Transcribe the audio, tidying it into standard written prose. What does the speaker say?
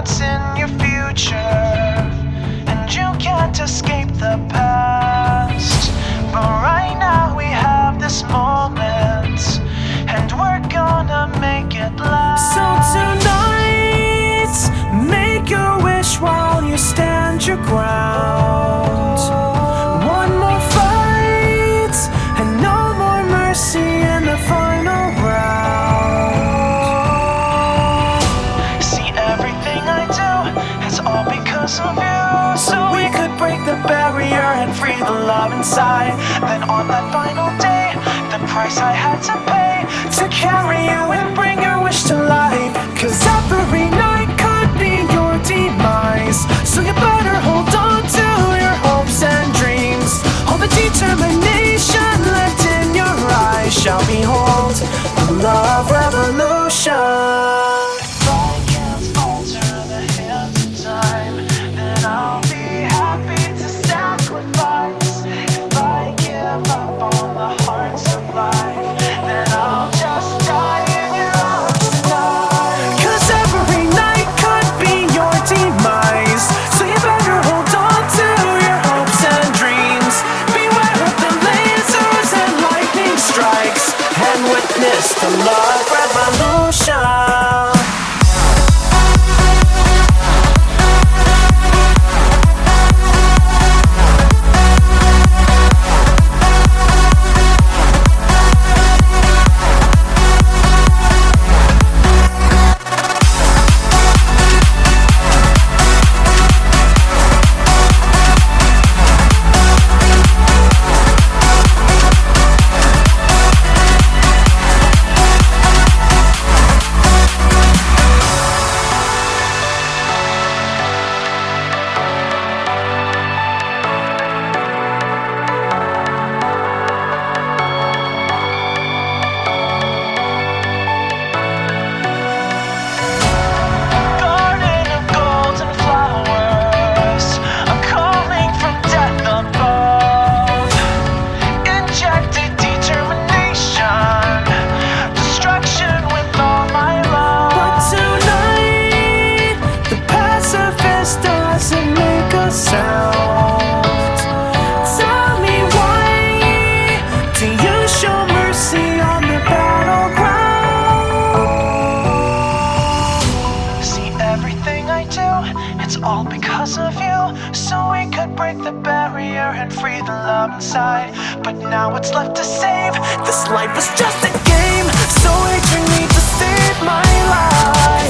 what's in your future, and you can't escape the past. But right now we have this moment, and we're gonna make it last. So tonight, make a wish while you stand your ground. One more fight, and no more mercy in the final round. See, everything I do, it's all because of you. So we could break the barrier and free the love inside. Then on that final day, the price I had to pay to carry you and bring your wish to life. 'Cause every night could be your demise, so you better hold on to your hopes and dreams. All the determination left in your eyes shall behold the love revolution. If I can't alter the hands of time, then I'll be happy to sacrifice. If I give up on the hearts of life, then I'll just die in your arms tonight. 'Cause every night could be your demise, so you better hold on to your hopes and dreams. Beware of the lasers and lightning strikes, and witness the love revolution. Sound. Tell me, why do you show mercy on the battleground? See, everything I do, it's all because of you. So we could break the barrier and free the love inside. But now what's left to save? This life is just a game, so Adrian needs to save my life.